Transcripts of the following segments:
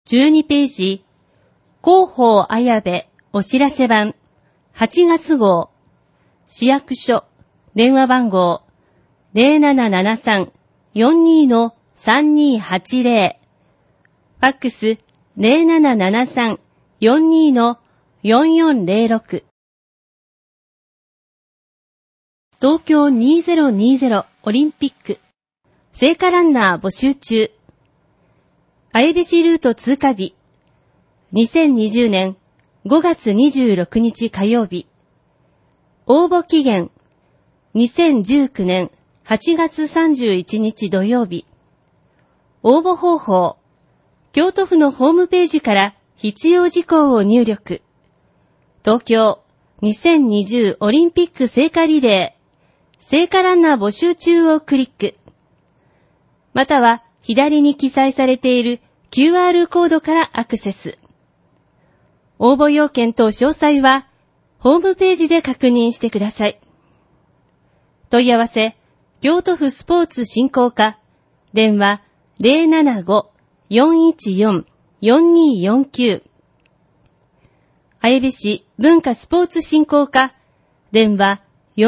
12ページ、広報綾部お知らせ版、8月号、市役所、電話番号、0773-42-3280、ファックス、0773-42-4406。東京2020オリンピック、聖火ランナー募集中。綾部市ルート通過日、2020年5月26日火曜日。応募期限、2019年8月31日土曜日。応募方法、京都府のホームページから必要事項を入力。東京2020オリンピック聖火リレー、聖火ランナー募集中をクリック。または左に記載されている QR コードからアクセス。応募要件と詳細はホームページで確認してください。問い合わせ、京都府スポーツ振興課、電話 075-414-4249。綾部市文化スポーツ振興課、電話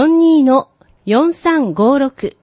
42-4356。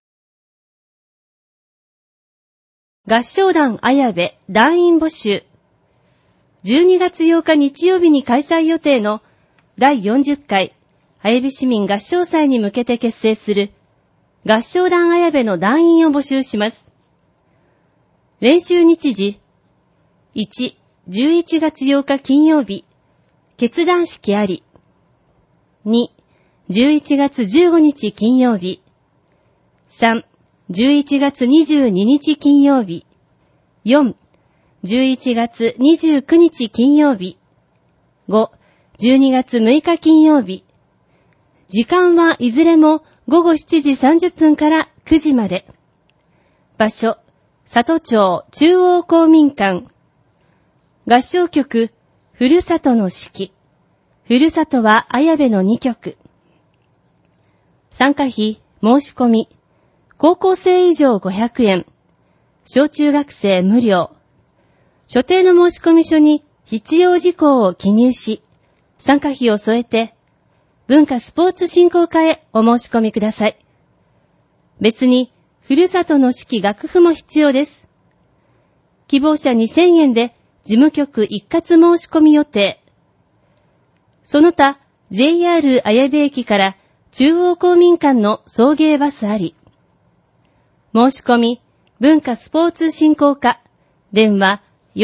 合唱団綾部団員募集。12月8日日曜日に開催予定の第40回綾部市民合唱祭に向けて結成する合唱団綾部の団員を募集します。練習日時、1、11月8日金曜日、結団式あり。2、11月15日金曜日。3、11月22日金曜日。4、11月29日金曜日。5、12月6日金曜日。時間はいずれも午後7時30分から9時まで。場所、里町中央公民館。合唱曲、ふるさとの四季。ふるさとは綾部の2曲。参加費、申し込み。高校生以上500円。小中学生無料。所定の申込書に必要事項を記入し、参加費を添えて、文化スポーツ振興課へお申し込みください。別に、ふるさとの四季楽譜も必要です。希望者2000円で事務局一括申し込み予定。その他、JR 綾部駅から中央公民館の送迎バスあり。申し込み、文化スポーツ振興課、電話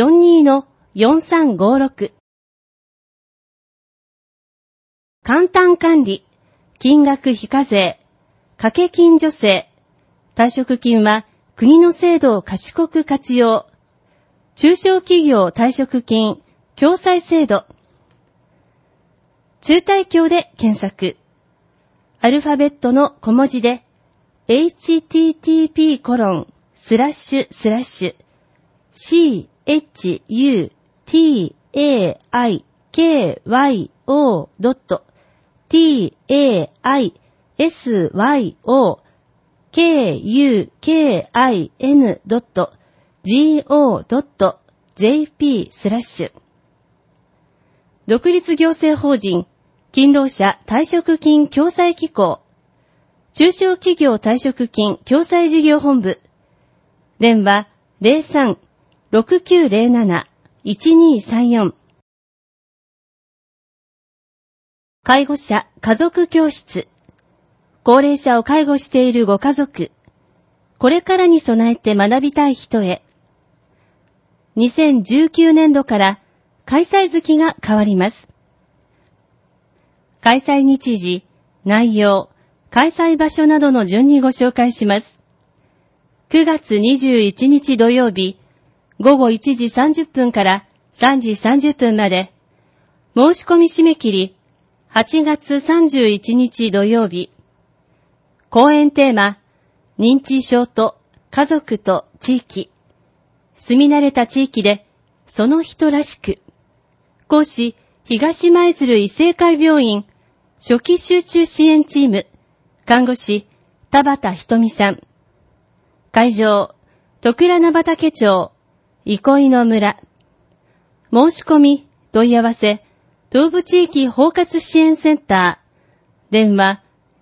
42-4356。簡単管理、金額非課税、掛け金助成、退職金は国の制度を賢く活用、中小企業退職金、共済制度、中退協で検索、アルファベットの小文字で、http://shitaikyawaiKYO.TAISYO.go.jp/ 独立行政法人勤労者退職金共済機構中小企業退職金共済事業本部電話 03-6907-1234 介護者家族教室高齢者を介護しているご家族これからに備えて学びたい人へ2019年度から開催月が変わります。開催日時、内容、開催場所などの順にご紹介します。9月21日土曜日、午後1時30分から3時30分まで、申し込み締め切り、8月31日土曜日、講演テーマ、認知症と家族と地域、住み慣れた地域で、その人らしく、講師、東舞鶴医生会病院、初期集中支援チーム、看護師、田畑ひとみさん。会場、徳良名畑町、憩いの村。 申し込み、問い合わせ、東部地域包括支援センター、電話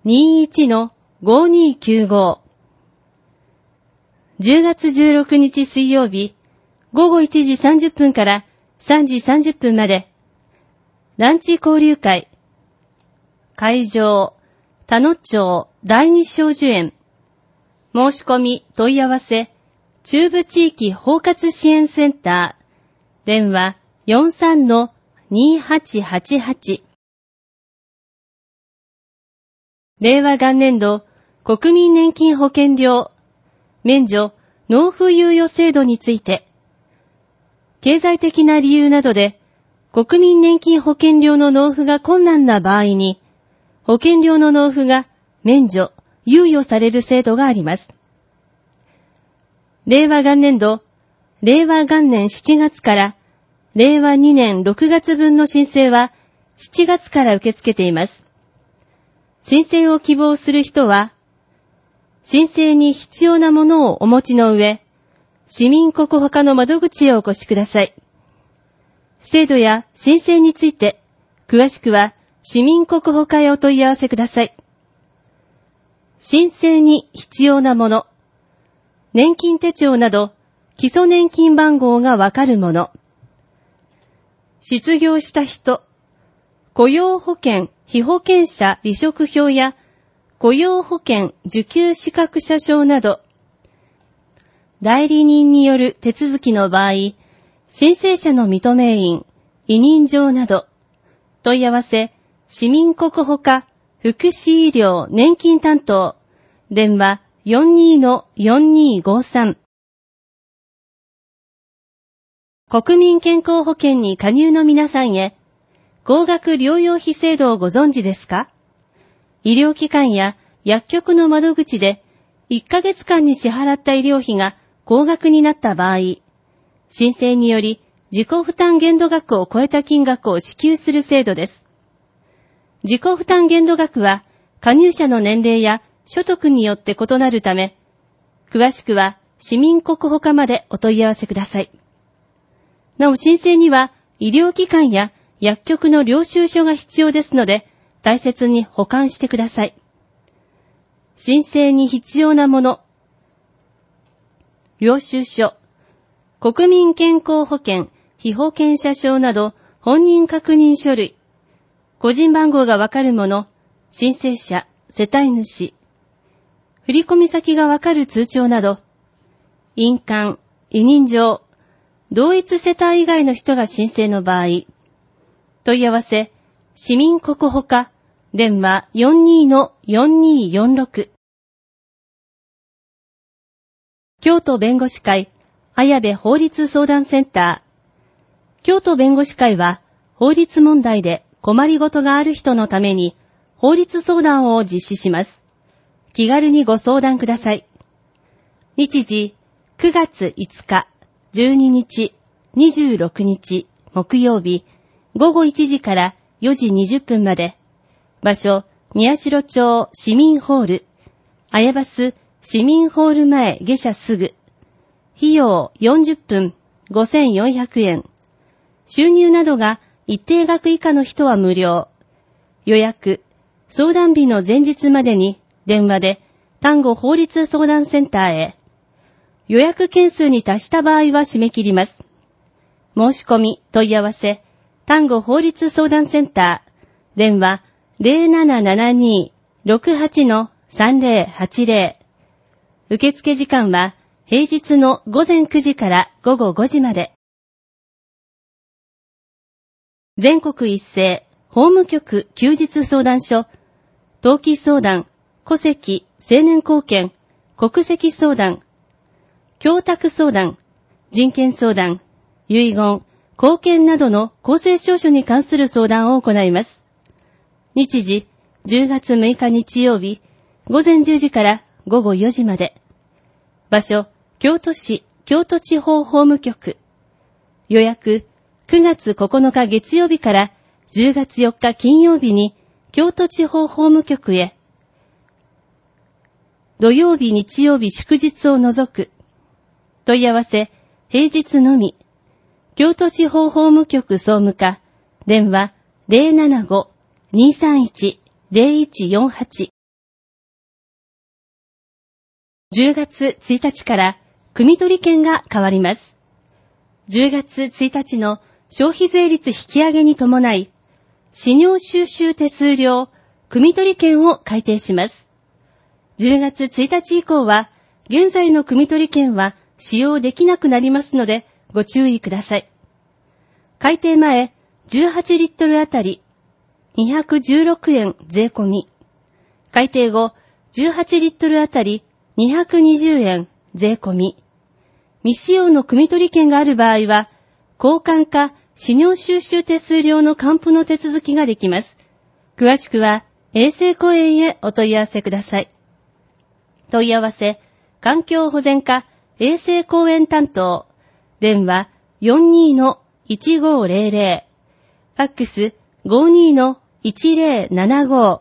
21-5295。10月16日水曜日、午後1時30分から3時30分まで、ランチ交流会、会場、田野町第二小樹園、申し込み、問い合わせ、中部地域包括支援センター、電話 43-2888。令和元年度国民年金保険料免除納付猶予制度について、経済的な理由などで国民年金保険料の納付が困難な場合に、保険料の納付が免除、猶予される制度があります。令和元年度、令和元年7月から令和2年6月分の申請は7月から受け付けています。申請を希望する人は、申請に必要なものをお持ちの上、市民国保課の窓口へお越しください。制度や申請について、詳しくは市民国保課へお問い合わせください。申請に必要なもの、年金手帳など基礎年金番号がわかるもの、失業した人、雇用保険被保険者離職票や雇用保険受給資格者証など、代理人による手続きの場合、申請者の認め印、委任状など、問い合わせ、市民国保課福祉医療年金担当、電話 42-4253。国民健康保険に加入の皆さんへ、高額療養費制度をご存知ですか？医療機関や薬局の窓口で1ヶ月間に支払った医療費が高額になった場合、申請により自己負担限度額を超えた金額を支給する制度です。自己負担限度額は加入者の年齢や所得によって異なるため、詳しくは市民国保課までお問い合わせください。なお申請には医療機関や薬局の領収書が必要ですので、大切に保管してください。申請に必要なもの、領収書、国民健康保険、被保険者証など本人確認書類、個人番号がわかるもの、申請者、世帯主、振込先がわかる通帳など、印鑑、委任状、同一世帯以外の人が申請の場合、問い合わせ、市民国保課、電話 42-4246。京都弁護士会、綾部法律相談センター。京都弁護士会は、法律問題で困りごとがある人のために、法律相談を実施します。気軽にご相談ください。日時、9月5日、12日、26日、木曜日、午後1時から4時20分まで。場所、宮代町市民ホール。綾バス市民ホール前下車すぐ。費用40分、5400円。収入などが一定額以下の人は無料。予約、相談日の前日までに電話で丹後法律相談センターへ。予約件数に達した場合は締め切ります。申し込み、問い合わせ、丹後法律相談センター、電話 0772-68-3080。受付時間は平日の午前9時から午後5時まで。全国一斉法務局休日相談所、登記相談、戸籍、成年後見、国籍相談、供託相談、人権相談、遺言、後見などの公正証書に関する相談を行います。日時、10月6日日曜日、午前10時から午後4時まで。場所、京都市京都地方法務局。予約、9月9日月曜日から10月4日金曜日に京都地方法務局へ。土曜日日曜日祝日を除く。問い合わせ、平日のみ。 京都地方法務局総務課、電話 075-231-0148。10月1日から汲み取り権が変わります。10月1日の消費税率引き上げに伴い、使用収集手数料、汲み取り権を改定します。10月1日以降は、現在の汲み取り権は使用できなくなりますので、ご注意ください。改定前、18リットルあたり216円税込み。改定後、18リットルあたり220円税込み。未使用の汲み取り権がある場合は、交換か使用収集手数料の還付の手続きができます。詳しくは、衛生公園へお問い合わせください。問い合わせ、環境保全課衛生公園担当、電話 42-1500、ファックス 52-1075。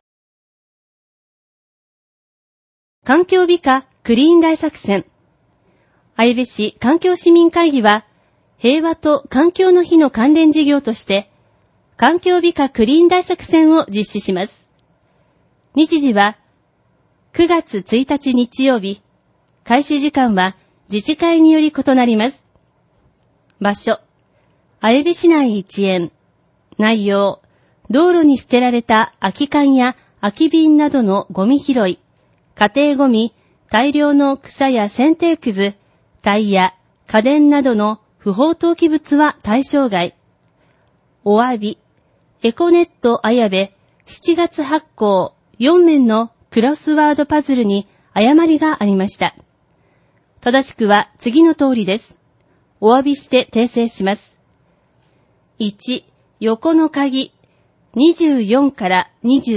環境美化クリーン大作戦。綾部市環境市民会議は、平和と環境の日の関連事業として、環境美化クリーン大作戦を実施します。日時は、9月1日日曜日、開始時間は自治会により異なります。場所、綾部市内一円。内容、道路に捨てられた空き缶や空き瓶などのゴミ拾い、家庭ゴミ、大量の草や剪定くず、タイヤ、家電などの不法投棄物は対象外。お詫び、エコネット綾部7月発行4面のクロスワードパズルに誤りがありました。正しくは次の通りです。お詫びして訂正します。1、横の鍵、24から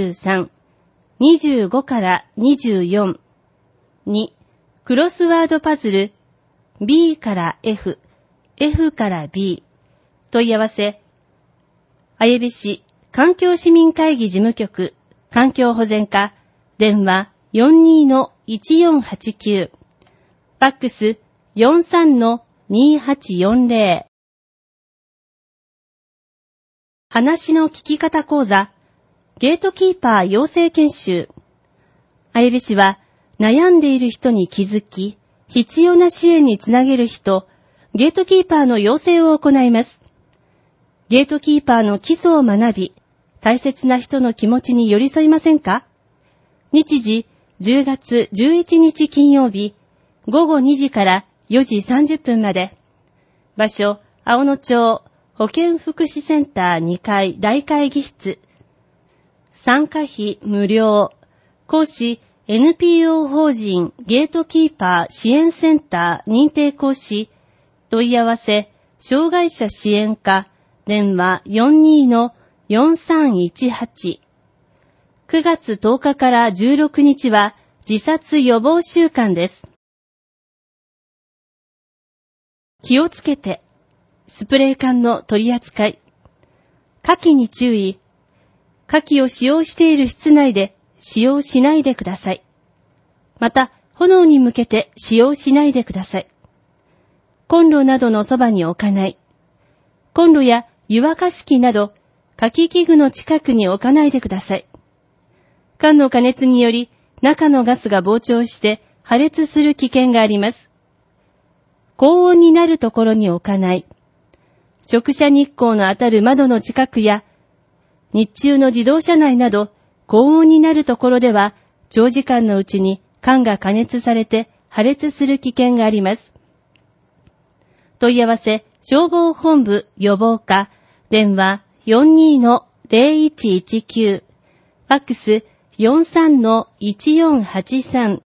23、25から24。2、クロスワードパズル、B から F、F から B。問い合わせ、綾部市環境市民会議事務局、環境保全課、電話 42-1489、ファックス 43-2840。話の聞き方講座、ゲートキーパー養成研修。綾部市は悩んでいる人に気づき、必要な支援につなげる人、ゲートキーパーの養成を行います。ゲートキーパーの基礎を学び、大切な人の気持ちに寄り添いませんか？日時、10月11日金曜日、午後2時から4時30分まで。場所、青野町保健福祉センター2階大会議室。参加費無料。講師、NPO 法人ゲートキーパー支援センター認定講師。問い合わせ、障害者支援課、電話 42-4318。9月10日から16日は自殺予防週間です。気をつけて、スプレー缶の取り扱い。火器に注意。火器を使用している室内で使用しないでください。また、炎に向けて使用しないでください。コンロなどのそばに置かない。コンロや湯沸かし器など、火器器具の近くに置かないでください。缶の加熱により、中のガスが膨張して破裂する危険があります。高温になるところに置かない。直射日光の当たる窓の近くや、日中の自動車内など、高温になるところでは、長時間のうちに缶が加熱されて破裂する危険があります。問い合わせ、消防本部予防課、電話 42-0119、ファックス 43-1483。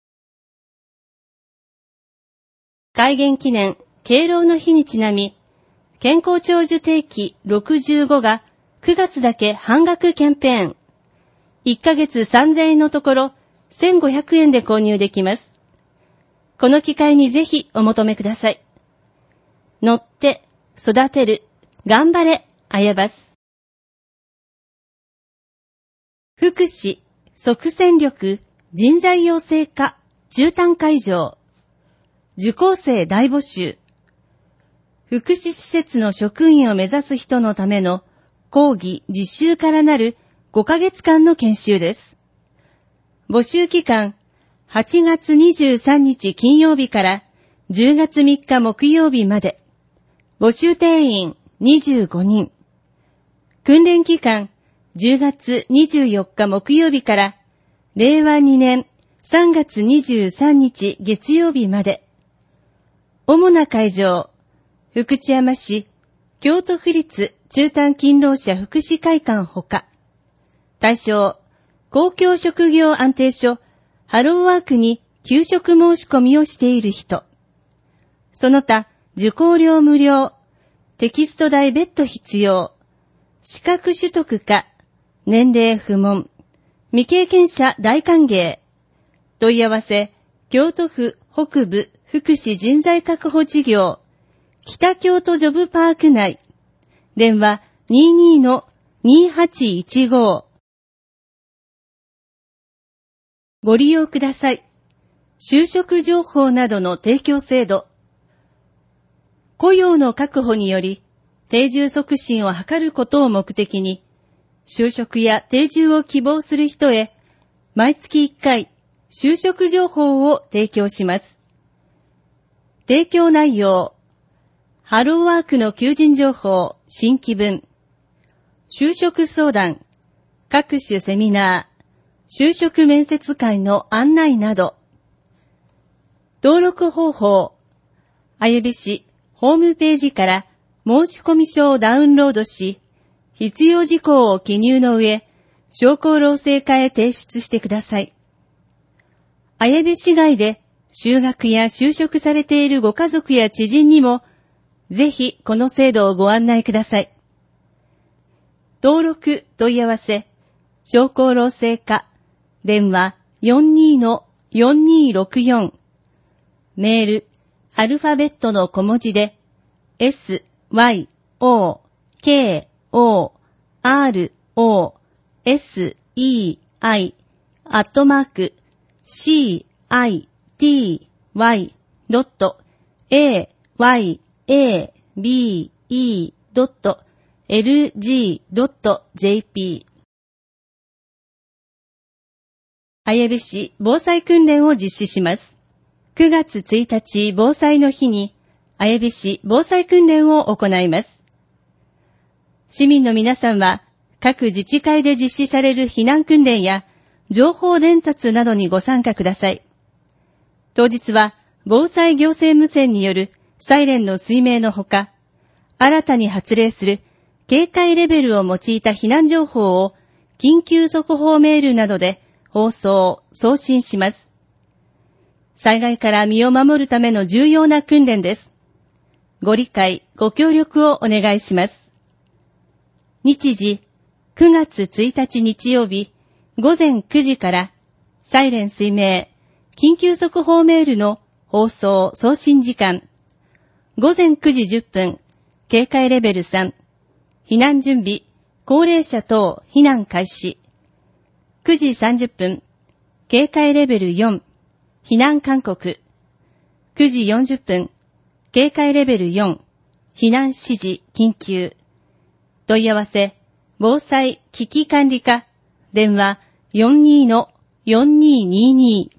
開元記念、敬老の日にちなみ、健康長寿定期65が9月だけ半額キャンペーン。1ヶ月3000円のところ、1500円で購入できます。この機会にぜひお求めください。乗って、育てる、頑張れ、綾バス。福祉、即戦力、人材養成課、中短会場。受講生大募集。 福祉施設の職員を目指す人のための講義実習からなる5ヶ月間の研修です。募集期間、8月23日金曜日から10月3日木曜日まで。募集定員25人。訓練期間、10月24日木曜日から令和2年3月23日月曜日まで。主な会場、福知山市、京都府立中短勤労者福祉会館ほか。対象、公共職業安定所、ハローワークに求職申し込みをしている人。その他、受講料無料、テキスト代別途必要、資格取得か、年齢不問、未経験者大歓迎。問い合わせ、京都府北部福祉人材確保事業、北京都ジョブパーク内。電話 22-2815。ご利用ください。就職情報などの提供制度。雇用の確保により、定住促進を図ることを目的に、就職や定住を希望する人へ、毎月1回、就職情報を提供します。提供内容、ハローワークの求人情報、新規分、就職相談、各種セミナー、就職面接会の案内など、登録方法、綾部市ホームページから申込書をダウンロードし、必要事項を記入の上、商工労政課へ提出してください。綾部市外で就学や就職されているご家族や知人にも、ぜひこの制度をご案内ください。登録問い合わせ、商工労政課、電話 42-4264、メール、アルファベットの小文字で、sycity@city.yabe.lg.jp。綾部市防災訓練を実施します。9月1日防災の日に、綾部市防災訓練を行います。市民の皆さんは、各自治会で実施される避難訓練や、情報伝達などにご参加ください。当日は、防災行政無線によるサイレンの水鳴のほか、新たに発令する警戒レベルを用いた避難情報を、緊急速報メールなどで放送・送信します。災害から身を守るための重要な訓練です。ご理解、ご協力をお願いします。日時、9月1日日曜日、午前9時から、サイレン水鳴、緊急速報メールの放送・送信時間、午前9時10分、警戒レベル3、避難準備、高齢者等避難開始、9時30分、警戒レベル4、避難勧告、9時40分、警戒レベル4、避難指示緊急。問い合わせ、防災危機管理課、電話 42-4222。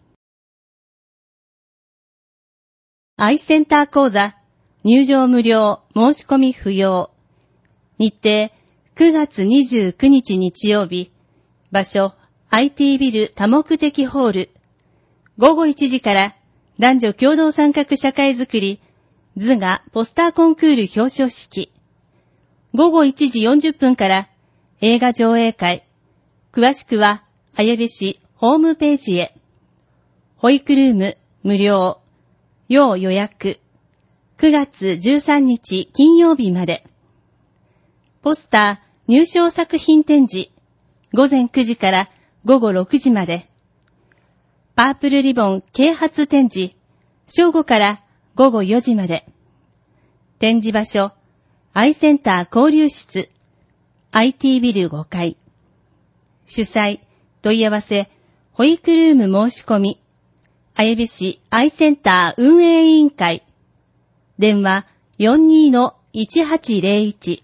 アイセンター講座、入場無料、申し込み不要。日程、9月29日日曜日。場所、IT ビル多目的ホール。午後1時から男女共同参画社会づくり図画ポスターコンクール表彰式。午後1時40分から映画上映会。詳しくは綾部市ホームページへ。保育ルーム無料。要予約。9月13日金曜日まで。ポスター入賞作品展示。午前9時から午後6時まで。パープルリボン啓発展示。正午から午後4時まで。展示場所、アイセンター交流室、IT ビル5階。主催、問い合わせ、保育ルーム申し込み、綾部市アイセンター運営委員会。電話 42-1801。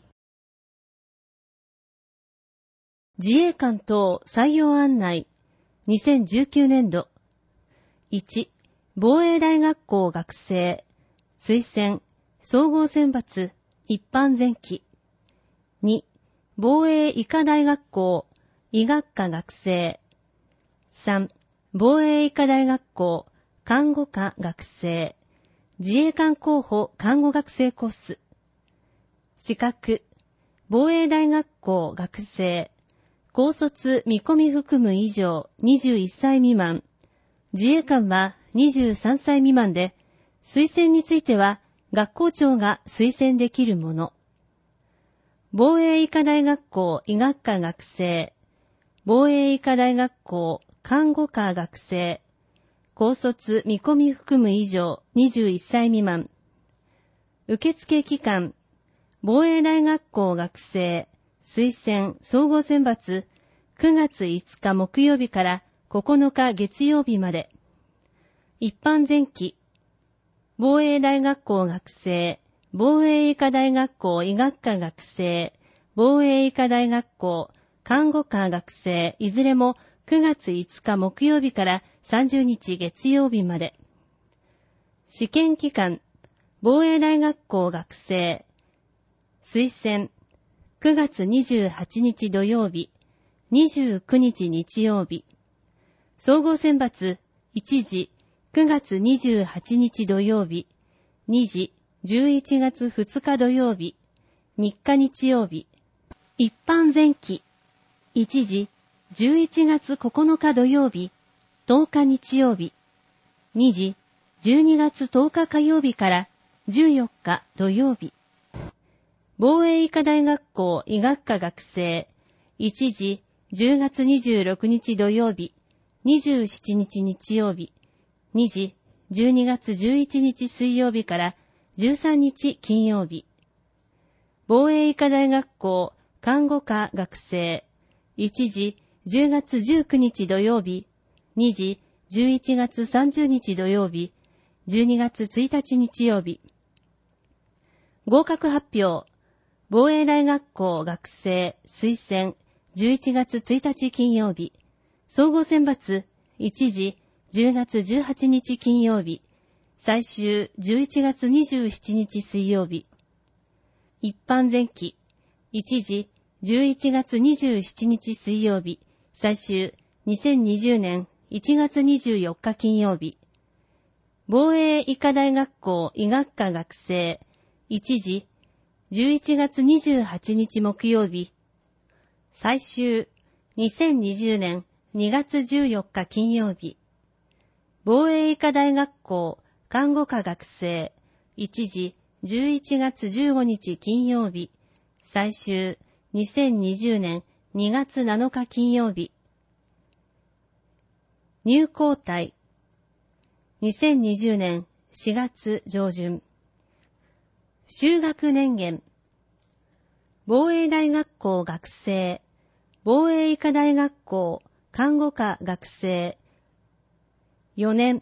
自衛官等採用案内2019年度。1、防衛大学校学生推薦総合選抜一般前期。2、防衛医科大学校医学科学生。3、防衛医科大学校看護科学生。自衛官候補看護学生コース。資格、防衛大学校学生。高卒見込み含む以上21歳未満。自衛官は23歳未満で、推薦については学校長が推薦できるもの。防衛医科大学校医学科学生。防衛医科大学校看護科学生。高卒見込み含む以上21歳未満。受付期間、防衛大学校学生、推薦総合選抜9月5日木曜日から9日月曜日まで。一般前期、防衛大学校学生、防衛医科大学校医学科学生、防衛医科大学校看護科学生、いずれも9月5日木曜日から30日月曜日まで。試験期間、防衛大学校学生、推薦、9月28日土曜日、29日日曜日。総合選抜、1次、9月28日土曜日、2次、11月2日土曜日、3日日曜日。一般前期、1次、11月9日土曜日、10日日曜日。2次、12月10日火曜日から14日土曜日。防衛医科大学校医学科学生、1次、10月26日土曜日、27日日曜日。2次、12月11日水曜日から13日金曜日。防衛医科大学校看護科学生、1次、10月19日土曜日、2次、11月30日土曜日、12月1日日曜日。合格発表、防衛大学校学生推薦、11月1日金曜日、総合選抜、1次、10月18日金曜日、最終11月27日水曜日。一般前期、1次、11月27日水曜日、最終2020年1月24日金曜日。防衛医科大学校医学科学生、1次、11月28日木曜日。最終、2020年2月14日金曜日。防衛医科大学校看護科学生、1次、11月15日金曜日。最終、2020年2月7日金曜日。入校隊。2020年4月上旬。修学年限。防衛大学校学生、防衛医科大学校看護科学生、4年。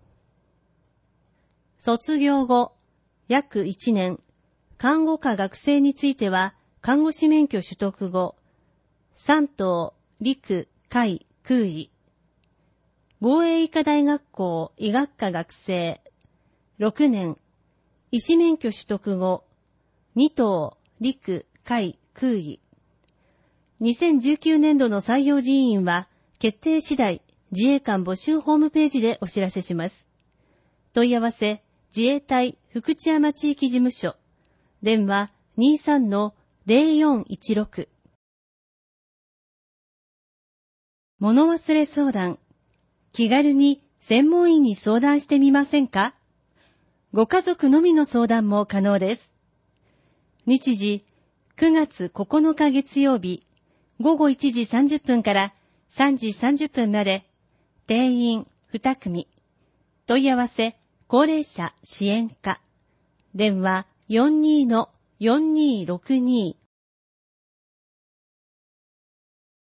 卒業後、約1年。看護科学生については、看護師免許取得後、3等、陸、海、空尉。防衛医科大学校医学科学生、6年。医師免許取得後、2等、陸、海、空尉。2019年度の採用人員は、決定次第、自衛官募集ホームページでお知らせします。問い合わせ、自衛隊福知山地域事務所。電話 23-0416。物忘れ相談。気軽に専門医に相談してみませんか？ご家族のみの相談も可能です。日時、9月9日月曜日、午後1時30分から3時30分まで、定員2組。問い合わせ、高齢者支援課。電話 42-4262